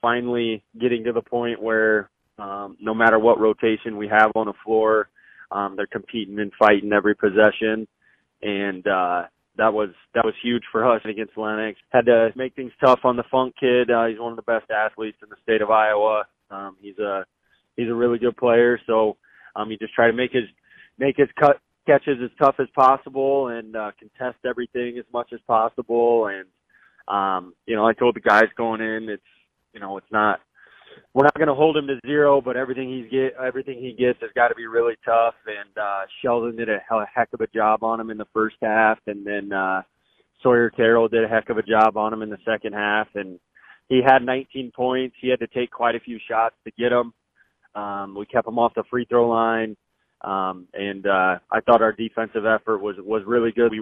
finally getting to the point where no matter what rotation we have on the floor, they're competing and fighting every possession. And that was huge for us against Lennox. Had to make things tough on the Funk kid. He's one of the best athletes in the state of Iowa. He's a really good player. So you just try to make his catches as tough as possible and contest everything as much as possible. And I told the guys going in, it's not, we're not going to hold him to zero, but everything he gets has got to be really tough. And Sheldon did a heck of a job on him in the first half, and then Sawyer Carroll did a heck of a job on him in the second half. And he had 19 points. He had to take quite a few shots to get them. We kept him off the free throw line, and I thought our defensive effort was really good. We